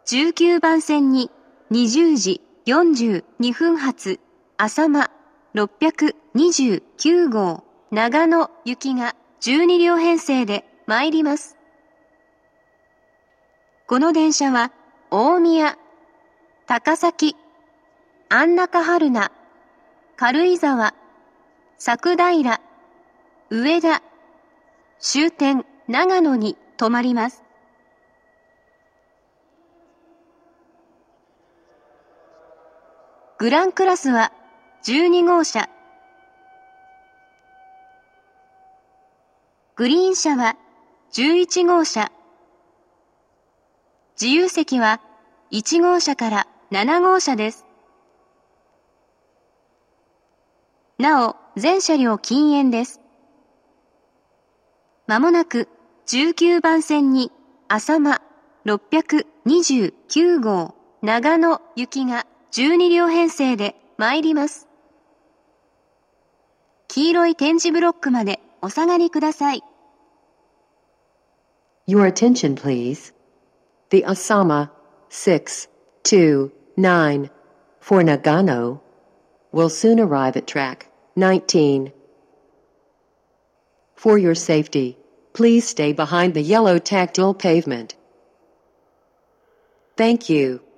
19番線に20時42分発あさま629号長野行きが12両編成で参ります。この電車は大宮、高崎、安中春名、軽井沢、佐久平、上田、終点長野に停まります。グランクラスは12号車。グリーン車は11号車。自由席は1号車から7号車です。なお、全車両禁煙です。まもなく19番線にあさま629号長野行きが12両編成で参ります。黄色い点字ブロックまでお下がりください。 Your attention, please. The Asama 629 for Nagano will soon arrive at track 19. For your safety, please stay behind the yellow tactile pavement. Thank you.